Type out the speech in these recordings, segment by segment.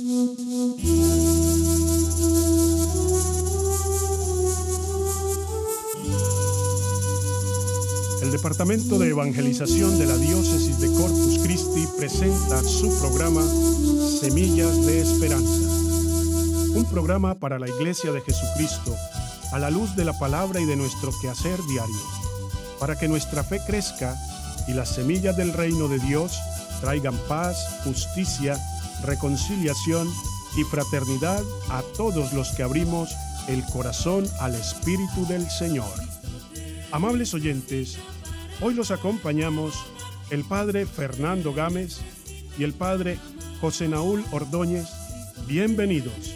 El Departamento de Evangelización de la Diócesis de Corpus Christi presenta su programa Semillas de Esperanza. Un programa para la Iglesia de Jesucristo a la luz de la palabra y de nuestro quehacer diario, para que nuestra fe crezca y las semillas del reino de Dios traigan paz, justicia, reconciliación y fraternidad a todos los que abrimos el corazón al Espíritu del Señor. Amables oyentes, hoy los acompañamos el Padre Fernando Gámez y el Padre José Naúl Ordóñez. Bienvenidos.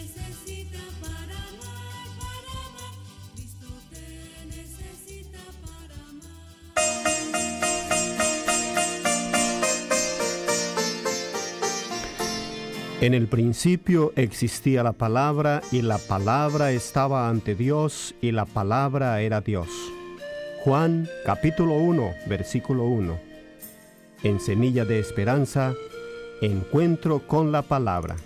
En el principio existía la palabra, y la palabra estaba ante Dios, y la palabra era Dios. Juan, capítulo 1, versículo 1. En Semilla de Esperanza, encuentro con la palabra.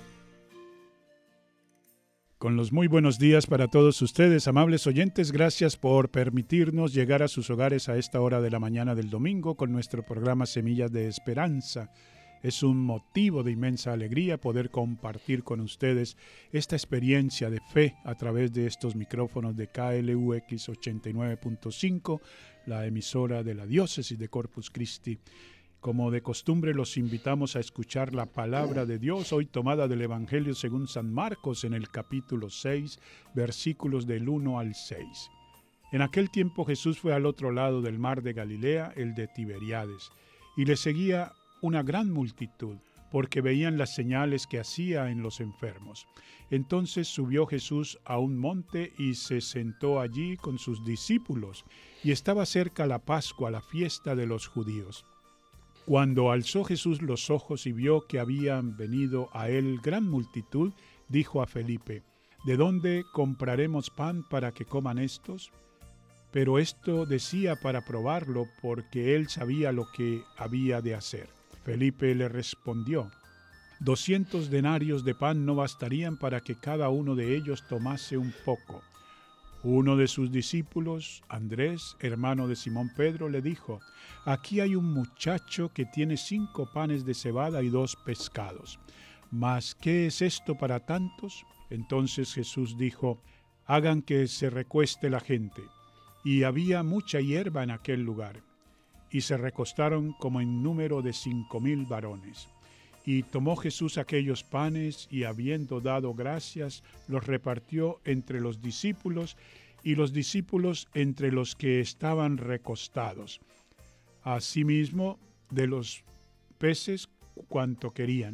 Con los muy buenos días para todos ustedes, amables oyentes. Gracias por permitirnos llegar a sus hogares a esta hora de la mañana del domingo con nuestro programa Semillas de Esperanza. Es un motivo de inmensa alegría poder compartir con ustedes esta experiencia de fe a través de estos micrófonos de KLUX 89.5, la emisora de la Diócesis de Corpus Christi. Como de costumbre, los invitamos a escuchar la palabra de Dios, hoy tomada del Evangelio según San Marcos en el capítulo 6, versículos del 1 al 6. En aquel tiempo Jesús fue al otro lado del mar de Galilea, el de Tiberíades, y le seguía una gran multitud, porque veían las señales que hacía en los enfermos. Entonces subió Jesús a un monte y se sentó allí con sus discípulos, y estaba cerca la Pascua, la fiesta de los judíos. Cuando alzó Jesús los ojos y vio que habían venido a él gran multitud, dijo a Felipe: ¿De dónde compraremos pan para que coman estos? Pero esto decía para probarlo, porque él sabía lo que había de hacer. Felipe le respondió: 200 denarios de pan no bastarían para que cada uno de ellos tomase un poco. Uno de sus discípulos, Andrés, hermano de Simón Pedro, le dijo: Aquí hay un muchacho que tiene 5 panes de cebada y 2 pescados. ¿Mas qué es esto para tantos? Entonces Jesús dijo: Hagan que se recueste la gente. Y había mucha hierba en aquel lugar. Y se recostaron como en número de 5,000 varones. Y tomó Jesús aquellos panes, y habiendo dado gracias, los repartió entre los discípulos, y los discípulos entre los que estaban recostados. Asimismo, de los peces cuanto querían.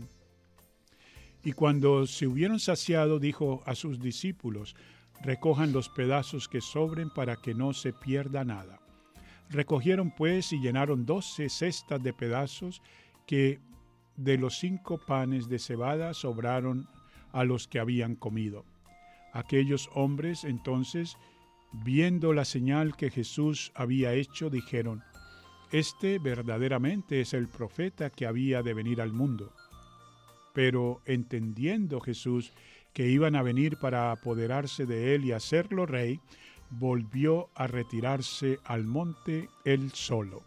Y cuando se hubieron saciado, dijo a sus discípulos: Recojan los pedazos que sobren para que no se pierda nada. Recogieron pues y llenaron 12 cestas de pedazos que de los 5 panes de cebada sobraron a los que habían comido. Aquellos hombres entonces, viendo la señal que Jesús había hecho, dijeron: Este verdaderamente es el profeta que había de venir al mundo. Pero entendiendo Jesús que iban a venir para apoderarse de él y hacerlo rey, volvió a retirarse al monte él solo.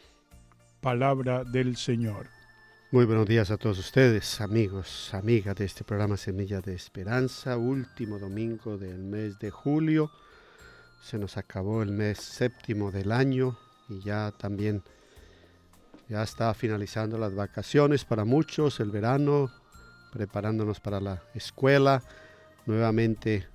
Palabra del Señor. Muy buenos días a todos ustedes, amigos, amigas de este programa Semillas de Esperanza. Último domingo del mes de julio. Se nos acabó el mes séptimo del año y ya está finalizando las vacaciones para muchos, el verano, preparándonos para la escuela, nuevamente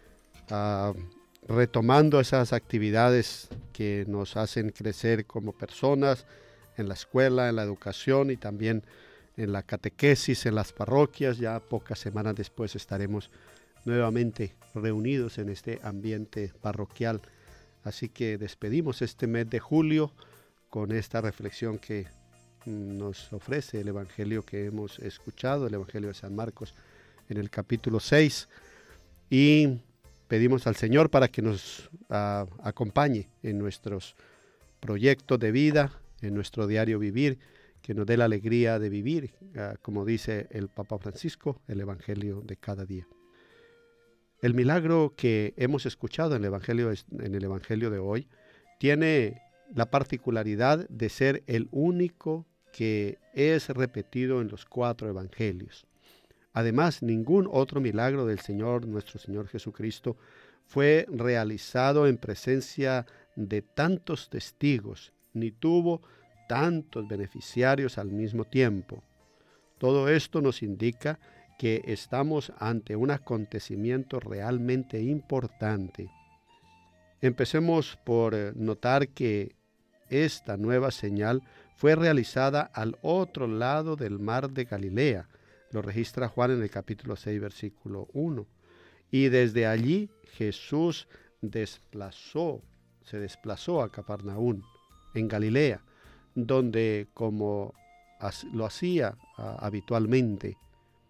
retomando esas actividades que nos hacen crecer como personas en la escuela, en la educación y también en la catequesis, en las parroquias. Ya pocas semanas después estaremos nuevamente reunidos en este ambiente parroquial. Así que despedimos este mes de julio con esta reflexión que nos ofrece el Evangelio que hemos escuchado, el Evangelio de San Marcos en el capítulo 6, y pedimos al Señor para que nos acompañe en nuestros proyectos de vida, en nuestro diario vivir, que nos dé la alegría de vivir, como dice el Papa Francisco, el Evangelio de cada día. El milagro que hemos escuchado en el Evangelio de hoy tiene la particularidad de ser el único que es repetido en los 4 evangelios. Además, ningún otro milagro del nuestro Señor Jesucristo, fue realizado en presencia de tantos testigos, ni tuvo tantos beneficiarios al mismo tiempo. Todo esto nos indica que estamos ante un acontecimiento realmente importante. Empecemos por notar que esta nueva señal fue realizada al otro lado del mar de Galilea. Lo registra Juan en el capítulo 6, versículo 1. Y desde allí Jesús se desplazó a Capernaum, en Galilea, donde, como lo hacía habitualmente,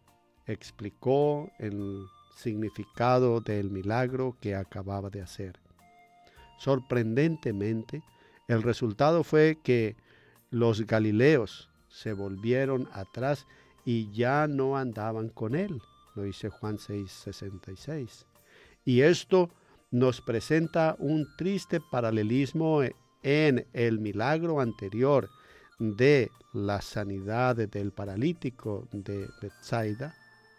explicó el significado del milagro que acababa de hacer. Sorprendentemente, el resultado fue que los galileos se volvieron atrás y ya no andaban con él. Lo dice Juan 6:66. Y esto nos presenta un triste paralelismo en el milagro anterior de la sanidad del paralítico de Betsaida,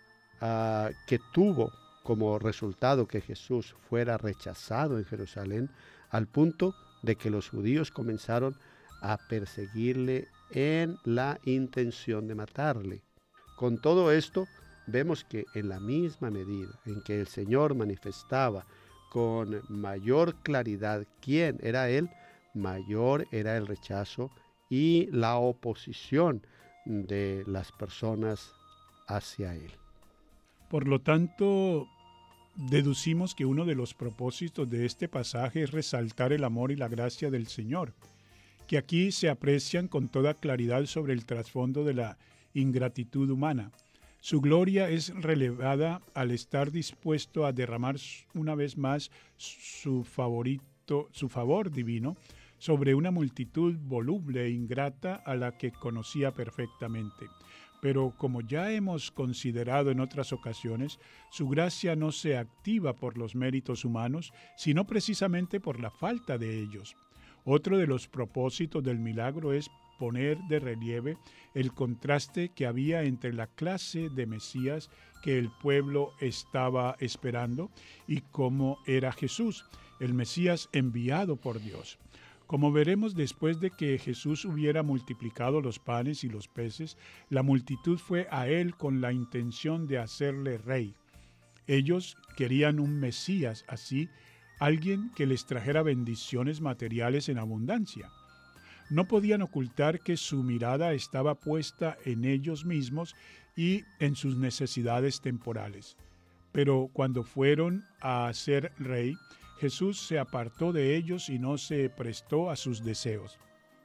que tuvo como resultado que Jesús fuera rechazado en Jerusalén, al punto de que los judíos comenzaron a perseguirle en la intención de matarle. Con todo esto, vemos que en la misma medida en que el Señor manifestaba con mayor claridad quién era Él, mayor era el rechazo y la oposición de las personas hacia Él. Por lo tanto, deducimos que uno de los propósitos de este pasaje es resaltar el amor y la gracia del Señor, que aquí se aprecian con toda claridad sobre el trasfondo de la ingratitud humana. Su gloria es relevada al estar dispuesto a derramar una vez más su favor divino sobre una multitud voluble e ingrata a la que conocía perfectamente. Pero como ya hemos considerado en otras ocasiones, su gracia no se activa por los méritos humanos, sino precisamente por la falta de ellos. Otro de los propósitos del milagro es poner de relieve el contraste que había entre la clase de Mesías que el pueblo estaba esperando y cómo era Jesús, el Mesías enviado por Dios. Como veremos, después de que Jesús hubiera multiplicado los panes y los peces, la multitud fue a él con la intención de hacerle rey. Ellos querían un Mesías así, alguien que les trajera bendiciones materiales en abundancia. No podían ocultar que su mirada estaba puesta en ellos mismos y en sus necesidades temporales. Pero cuando fueron a ser rey, Jesús se apartó de ellos y no se prestó a sus deseos.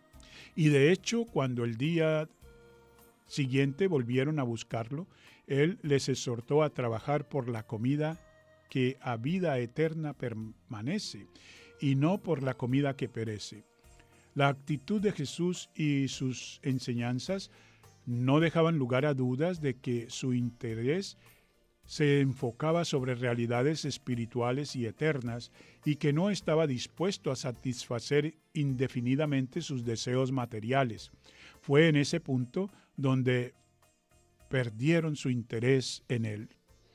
Y de hecho, cuando el día siguiente volvieron a buscarlo, Él les exhortó a trabajar por la comida que a vida eterna permanece y no por la comida que perece. La actitud de Jesús y sus enseñanzas no dejaban lugar a dudas de que su interés se enfocaba sobre realidades espirituales y eternas y que no estaba dispuesto a satisfacer indefinidamente sus deseos materiales. Fue en ese punto donde perdieron su interés en él.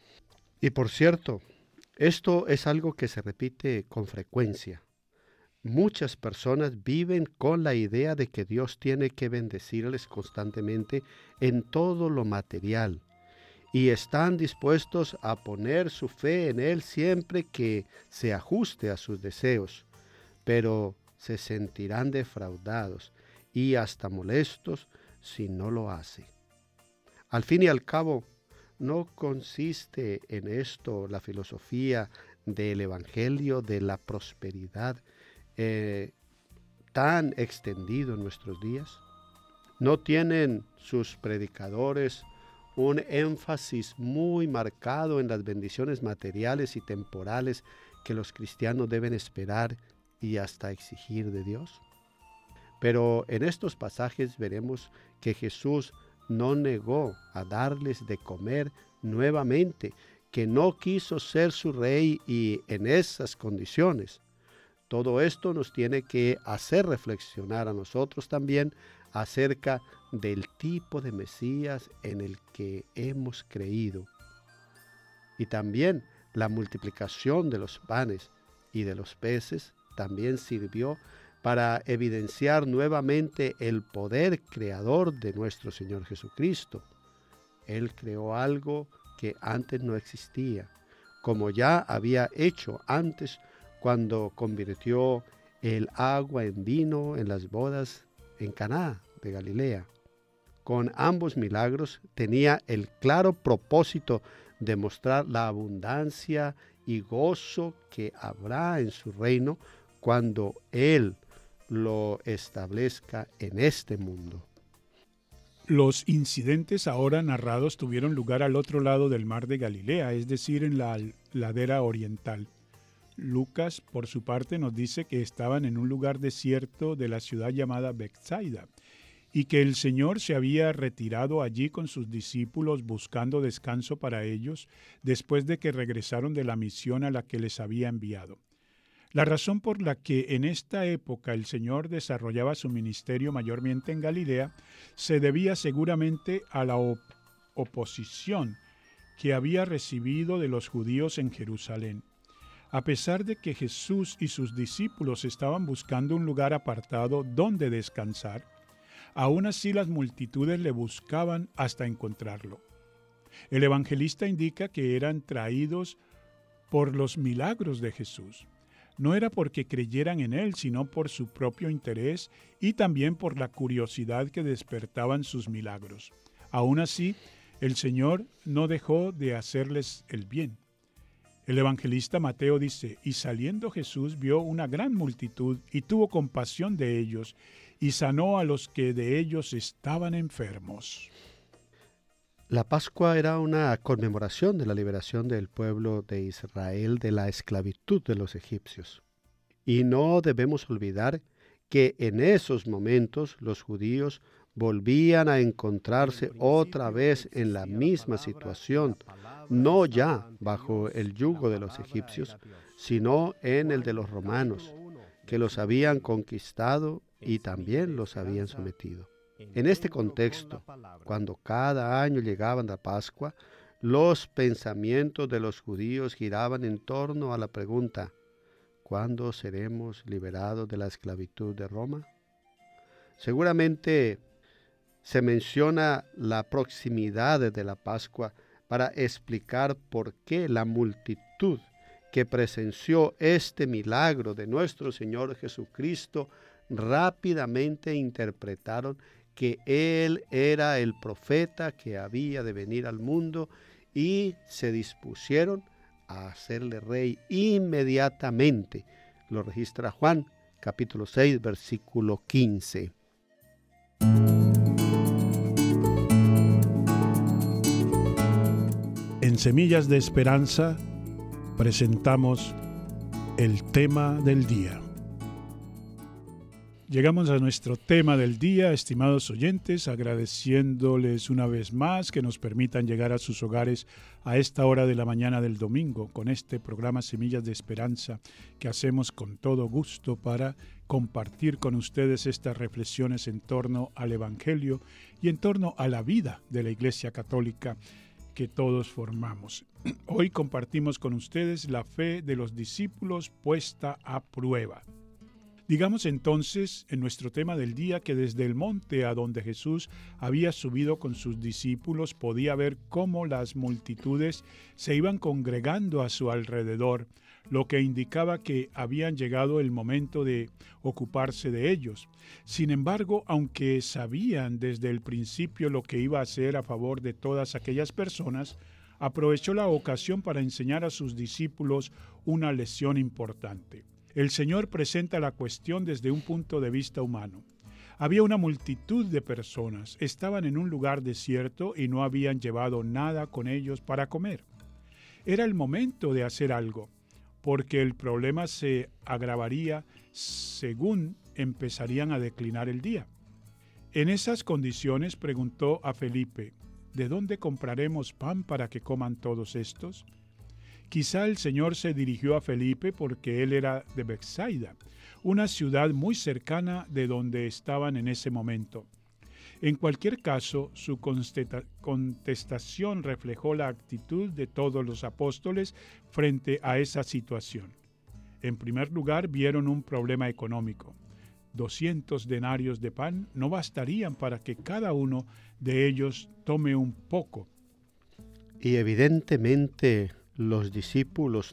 Y por cierto, esto es algo que se repite con frecuencia. Muchas personas viven con la idea de que Dios tiene que bendecirles constantemente en todo lo material y están dispuestos a poner su fe en Él siempre que se ajuste a sus deseos, pero se sentirán defraudados y hasta molestos si no lo hace. Al fin y al cabo, no consiste en esto la filosofía del Evangelio de la prosperidad tan extendido en nuestros días. ¿No tienen sus predicadores un énfasis muy marcado en las bendiciones materiales y temporales que los cristianos deben esperar y hasta exigir de Dios? Pero en estos pasajes veremos que Jesús no negó a darles de comer nuevamente, que no quiso ser su rey y en esas condiciones. Todo esto nos tiene que hacer reflexionar a nosotros también acerca del tipo de Mesías en el que hemos creído. Y también la multiplicación de los panes y de los peces también sirvió para evidenciar nuevamente el poder creador de nuestro Señor Jesucristo. Él creó algo que antes no existía, como ya había hecho antes cuando convirtió el agua en vino en las bodas en Caná de Galilea. Con ambos milagros tenía el claro propósito de mostrar la abundancia y gozo que habrá en su reino cuando Él lo establezca en este mundo. Los incidentes ahora narrados tuvieron lugar al otro lado del mar de Galilea, es decir, en la ladera oriental. Lucas, por su parte, nos dice que estaban en un lugar desierto de la ciudad llamada Betsaida y que el Señor se había retirado allí con sus discípulos buscando descanso para ellos después de que regresaron de la misión a la que les había enviado. La razón por la que en esta época el Señor desarrollaba su ministerio mayormente en Galilea se debía seguramente a la oposición que había recibido de los judíos en Jerusalén. A pesar de que Jesús y sus discípulos estaban buscando un lugar apartado donde descansar, aún así las multitudes le buscaban hasta encontrarlo. El evangelista indica que eran traídos por los milagros de Jesús. No era porque creyeran en él, sino por su propio interés y también por la curiosidad que despertaban sus milagros. Aún así, el Señor no dejó de hacerles el bien. El evangelista Mateo dice, y saliendo Jesús vio una gran multitud y tuvo compasión de ellos y sanó a los que de ellos estaban enfermos. La Pascua era una conmemoración de la liberación del pueblo de Israel de la esclavitud de los egipcios. Y no debemos olvidar que en esos momentos los judíos volvían a encontrarse otra vez en la misma situación, no ya bajo el yugo de los egipcios, sino en el de los romanos, que los habían conquistado y también los habían sometido. En este contexto, cuando cada año llegaban la Pascua, los pensamientos de los judíos giraban en torno a la pregunta, ¿cuándo seremos liberados de la esclavitud de Roma? Seguramente se menciona la proximidad de la Pascua para explicar por qué la multitud que presenció este milagro de nuestro Señor Jesucristo rápidamente interpretaron que Él era el profeta que había de venir al mundo y se dispusieron a hacerle rey inmediatamente. Lo registra Juan, capítulo 6, versículo 15. En Semillas de Esperanza presentamos el tema del día. Llegamos a nuestro tema del día, estimados oyentes, agradeciéndoles una vez más que nos permitan llegar a sus hogares a esta hora de la mañana del domingo con este programa Semillas de Esperanza que hacemos con todo gusto para compartir con ustedes estas reflexiones en torno al Evangelio y en torno a la vida de la Iglesia Católica que todos formamos. Hoy compartimos con ustedes la fe de los discípulos puesta a prueba. Digamos entonces en nuestro tema del día que desde el monte a donde Jesús había subido con sus discípulos podía ver cómo las multitudes se iban congregando a su alrededor, lo que indicaba que habían llegado el momento de ocuparse de ellos. Sin embargo, aunque sabían desde el principio lo que iba a hacer a favor de todas aquellas personas, aprovechó la ocasión para enseñar a sus discípulos una lección importante. El Señor presenta la cuestión desde un punto de vista humano. Había una multitud de personas, estaban en un lugar desierto y no habían llevado nada con ellos para comer. Era el momento de hacer algo, porque el problema se agravaría según empezarían a declinar el día. En esas condiciones preguntó a Felipe: ¿de dónde compraremos pan para que coman todos estos? Quizá el Señor se dirigió a Felipe porque él era de Betsaida, una ciudad muy cercana de donde estaban en ese momento. En cualquier caso, su contestación reflejó la actitud de todos los apóstoles frente a esa situación. En primer lugar, vieron un problema económico. 200 denarios de pan no bastarían para que cada uno de ellos tome un poco. Y evidentemente los discípulos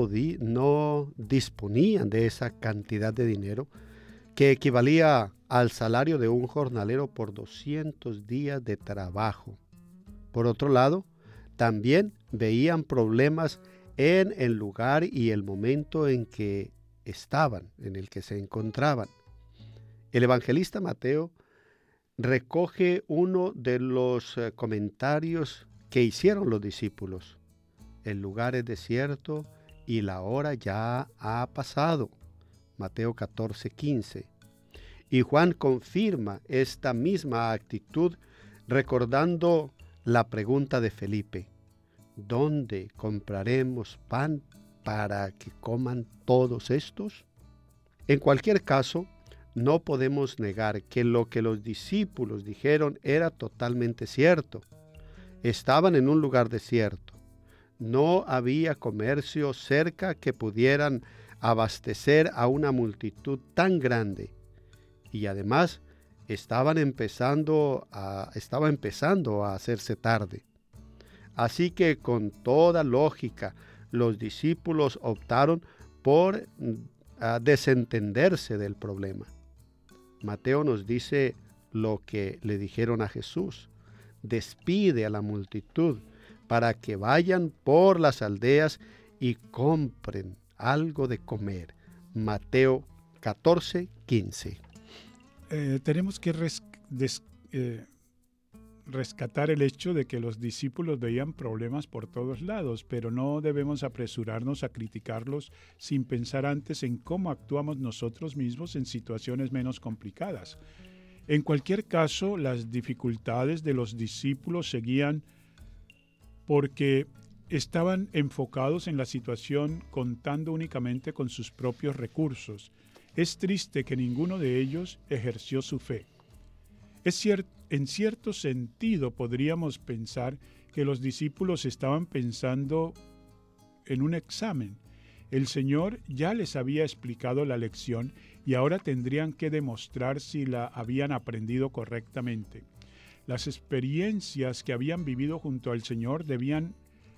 no disponían de esa cantidad de dinero que equivalía al salario de un jornalero por 200 días de trabajo. Por otro lado, también veían problemas en el lugar y el momento en que estaban, en el que se encontraban. El evangelista Mateo recoge uno de los comentarios que hicieron los discípulos. El lugar es desierto y la hora ya ha pasado. Mateo 14:15. Y Juan confirma esta misma actitud recordando la pregunta de Felipe: ¿dónde compraremos pan para que coman todos estos? En cualquier caso, no podemos negar que lo que los discípulos dijeron era totalmente cierto. Estaban en un lugar desierto. No había comercio cerca que pudieran abastecer a una multitud tan grande. Y además estaba empezando a hacerse tarde. Así que con toda lógica, los discípulos optaron por desentenderse del problema. Mateo nos dice lo que le dijeron a Jesús: despide a la multitud para que vayan por las aldeas y compren algo de comer. Mateo 14:15. Tenemos que rescatar el hecho de que los discípulos veían problemas por todos lados, pero no debemos apresurarnos a criticarlos sin pensar antes en cómo actuamos nosotros mismos en situaciones menos complicadas. En cualquier caso, las dificultades de los discípulos seguían porque estaban enfocados en la situación contando únicamente con sus propios recursos. Es triste que ninguno de ellos ejerció su fe. En cierto sentido podríamos pensar que los discípulos estaban pensando en un examen. El Señor ya les había explicado la lección y ahora tendrían que demostrar si la habían aprendido correctamente. Las experiencias que habían vivido junto al Señor deberían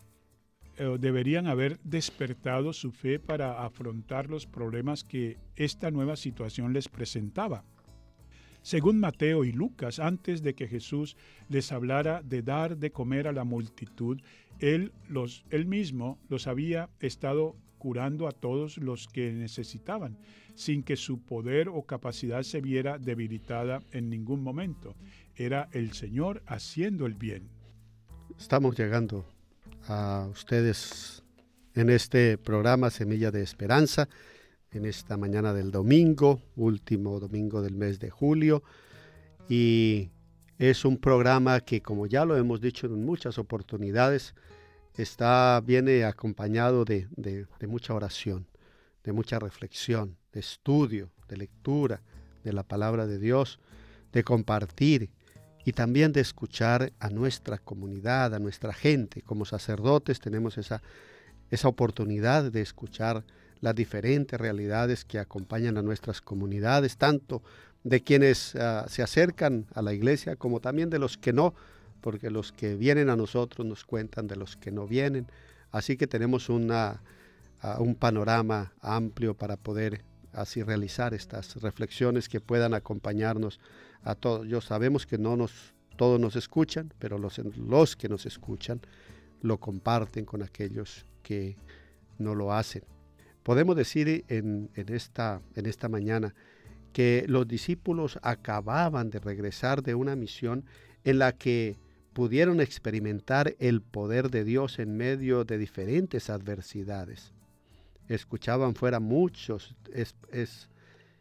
haber despertado su fe para afrontar los problemas que esta nueva situación les presentaba. Según Mateo y Lucas, antes de que Jesús les hablara de dar de comer a la multitud, él mismo los había estado curando a todos los que necesitaban, sin que su poder o capacidad se viera debilitada en ningún momento. Era el Señor haciendo el bien. Estamos llegando a ustedes en este programa Semilla de Esperanza, en esta mañana del domingo, último domingo del mes de julio, y es un programa que, como ya lo hemos dicho en muchas oportunidades, viene acompañado de mucha oración, de mucha reflexión, de estudio, de lectura de la palabra de Dios, de compartir y también de escuchar a nuestra comunidad, a nuestra gente. Como sacerdotes tenemos esa oportunidad de escuchar las diferentes realidades que acompañan a nuestras comunidades, tanto de quienes se acercan a la iglesia como también de los que no, porque los que vienen a nosotros nos cuentan de los que no vienen. Así que tenemos un panorama amplio para poder así realizar estas reflexiones que puedan acompañarnos a todos. Yo sabemos que todos nos escuchan, pero los que nos escuchan lo comparten con aquellos que no lo hacen. Podemos decir en esta mañana que los discípulos acababan de regresar de una misión en la que pudieron experimentar el poder de Dios en medio de diferentes adversidades. Escuchaban fuera muchos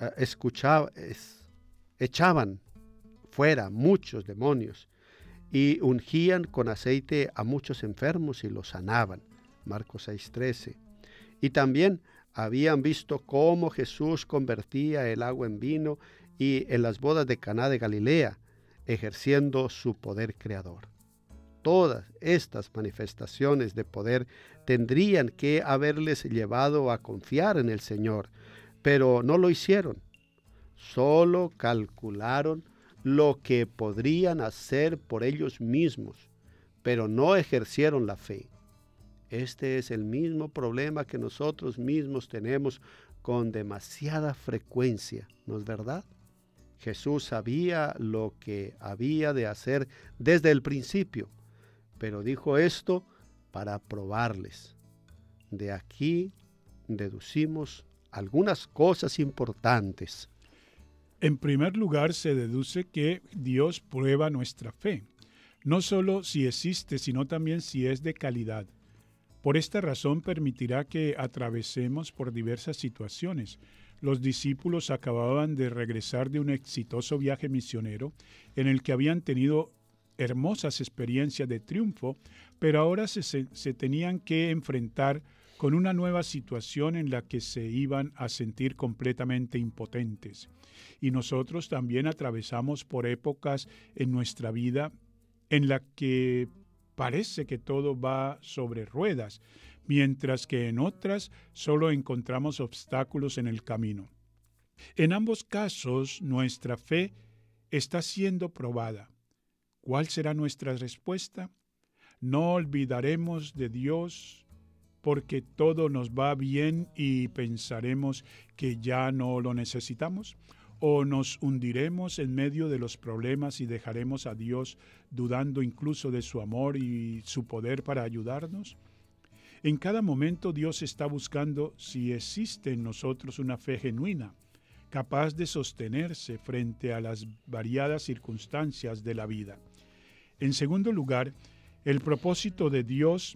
echaban fuera muchos demonios y ungían con aceite a muchos enfermos y los sanaban. Marcos 6:13. Y también habían visto cómo Jesús convertía el agua en vino y en las bodas de Caná de Galilea, ejerciendo su poder creador. Todas estas manifestaciones de poder tendrían que haberles llevado a confiar en el Señor, pero no lo hicieron. Solo calcularon lo que podrían hacer por ellos mismos, pero no ejercieron la fe. Este es el mismo problema que nosotros mismos tenemos con demasiada frecuencia, ¿no es verdad? Jesús sabía lo que había de hacer desde el principio, pero dijo esto para probarles. De aquí deducimos algunas cosas importantes. En primer lugar, se deduce que Dios prueba nuestra fe, no solo si existe, sino también si es de calidad. Por esta razón permitirá que atravesemos por diversas situaciones. Los discípulos acababan de regresar de un exitoso viaje misionero en el que habían tenido hermosas experiencias de triunfo, pero ahora se tenían que enfrentar con una nueva situación en la que se iban a sentir completamente impotentes. Y nosotros también atravesamos por épocas en nuestra vida en la que parece que todo va sobre ruedas, mientras que en otras solo encontramos obstáculos en el camino. En ambos casos, nuestra fe está siendo probada. ¿Cuál será nuestra respuesta? No olvidaremos de Dios porque todo nos va bien y pensaremos que ya no lo necesitamos, o nos hundiremos en medio de los problemas y dejaremos a Dios dudando incluso de su amor y su poder para ayudarnos. En cada momento Dios está buscando si existe en nosotros una fe genuina, capaz de sostenerse frente a las variadas circunstancias de la vida. En segundo lugar, el propósito de Dios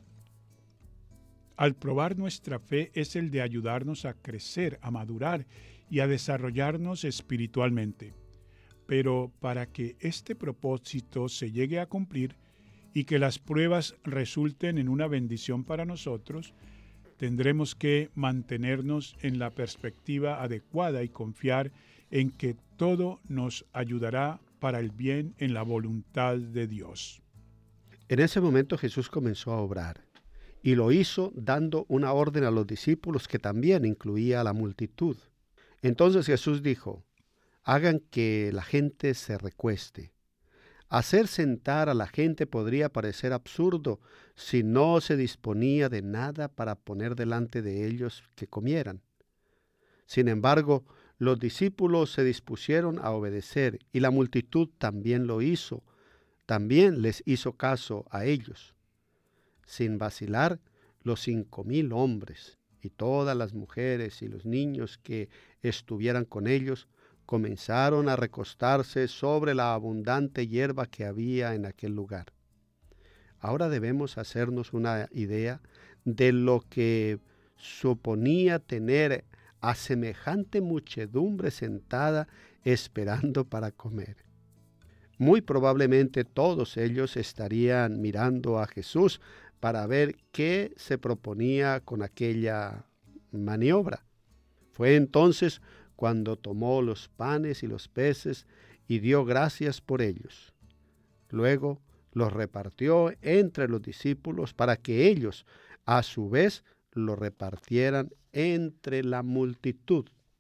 al probar nuestra fe es el de ayudarnos a crecer, a madurar y a desarrollarnos espiritualmente. Pero para que este propósito se llegue a cumplir y que las pruebas resulten en una bendición para nosotros, tendremos que mantenernos en la perspectiva adecuada y confiar en que todo nos ayudará para el bien en la voluntad de Dios. En ese momento Jesús comenzó a obrar y lo hizo dando una orden a los discípulos que también incluía a la multitud. Entonces Jesús dijo: hagan que la gente se recueste. Hacer sentar a la gente podría parecer absurdo si no se disponía de nada para poner delante de ellos que comieran. Sin embargo, los discípulos se dispusieron a obedecer y la multitud también lo hizo. También les hizo caso a ellos. Sin vacilar, los 5,000 hombres y todas las mujeres y los niños que estuvieran con ellos comenzaron a recostarse sobre la abundante hierba que había en aquel lugar. Ahora debemos hacernos una idea de lo que suponía tener a semejante muchedumbre sentada esperando para comer. Muy probablemente todos ellos estarían mirando a Jesús para ver qué se proponía con aquella maniobra. Fue entonces cuando tomó los panes y los peces y dio gracias por ellos. Luego los repartió entre los discípulos para que ellos, a su vez, lo repartieran entre la multitud.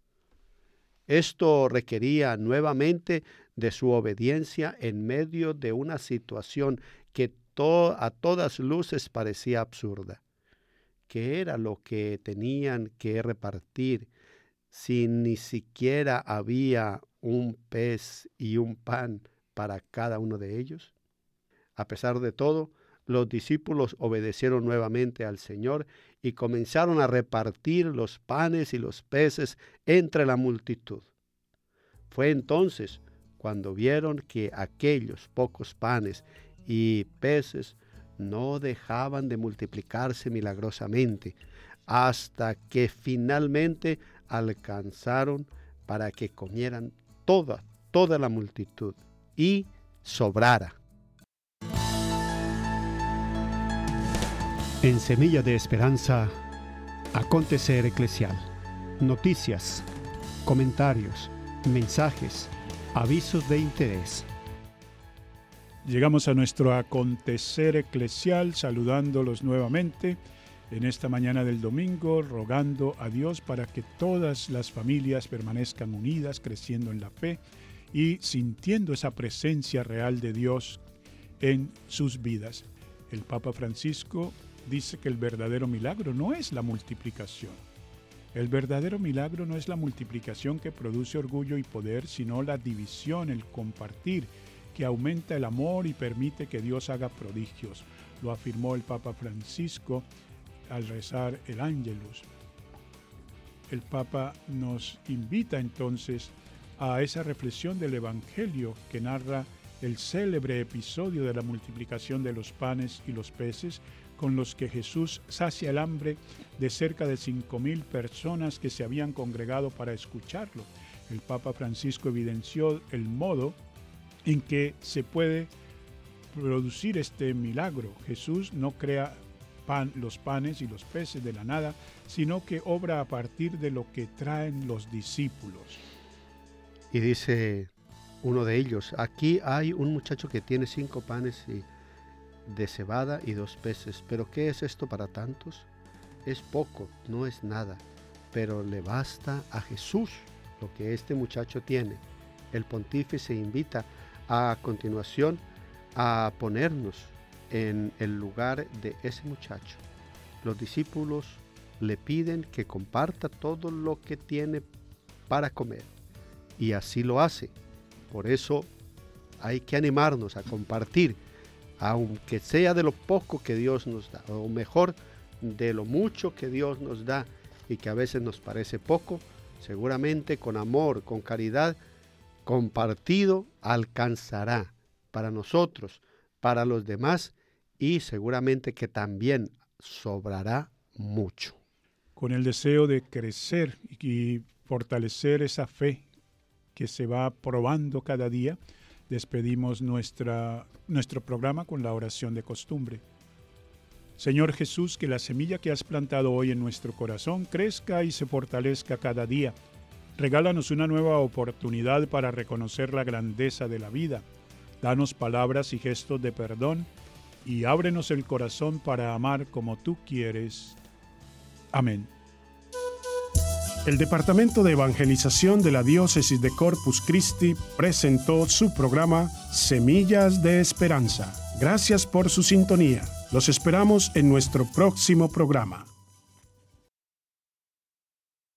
Esto requería nuevamente de su obediencia en medio de una situación que a todas luces parecía absurda. ¿Qué era lo que tenían que repartir si ni siquiera había un pez y un pan para cada uno de ellos? A pesar de todo, los discípulos obedecieron nuevamente al Señor y comenzaron a repartir los panes y los peces entre la multitud. Fue entonces cuando vieron que aquellos pocos panes y peces no dejaban de multiplicarse milagrosamente, hasta que finalmente alcanzaron para que comieran toda la multitud y sobrara. En Semilla de Esperanza, acontecer eclesial. Noticias, comentarios, mensajes, avisos de interés. Llegamos a nuestro acontecer eclesial saludándolos nuevamente en esta mañana del domingo, rogando a Dios para que todas las familias permanezcan unidas, creciendo en la fe y sintiendo esa presencia real de Dios en sus vidas. El Papa Francisco dice que el verdadero milagro no es la multiplicación. El verdadero milagro no es la multiplicación que produce orgullo y poder, sino la división, el compartir, que aumenta el amor y permite que Dios haga prodigios. Lo afirmó el Papa Francisco al rezar el Ángelus. El Papa nos invita entonces a esa reflexión del Evangelio que narra el célebre episodio de la multiplicación de los panes y los peces, con los que Jesús sacia el hambre de cerca de 5,000 personas que se habían congregado para escucharlo. El Papa Francisco evidenció el modo en que se puede producir este milagro. Jesús no crea los panes y los peces de la nada, sino que obra a partir de lo que traen los discípulos. Y dice uno de ellos, aquí hay un muchacho que tiene 5 panes de cebada y 2 peces, pero ¿qué es esto para tantos? Es poco, no es nada, pero le basta a Jesús lo que este muchacho tiene. El pontífice invita a continuación a ponernos en el lugar de ese muchacho. Los discípulos le piden que comparta todo lo que tiene para comer, y así lo hace. Por eso hay que animarnos a compartir, aunque sea de lo poco que Dios nos da, o mejor, de lo mucho que Dios nos da y que a veces nos parece poco. Seguramente con amor, con caridad, compartido alcanzará para nosotros, para los demás, y seguramente que también sobrará mucho. Con el deseo de crecer y fortalecer esa fe que se va probando cada día, despedimos nuestro programa con la oración de costumbre. Señor Jesús, que la semilla que has plantado hoy en nuestro corazón crezca y se fortalezca cada día. Regálanos una nueva oportunidad para reconocer la grandeza de la vida. Danos palabras y gestos de perdón y ábrenos el corazón para amar como tú quieres. Amén. El Departamento de Evangelización de la Diócesis de Corpus Christi presentó su programa Semillas de Esperanza. Gracias por su sintonía. Los esperamos en nuestro próximo programa.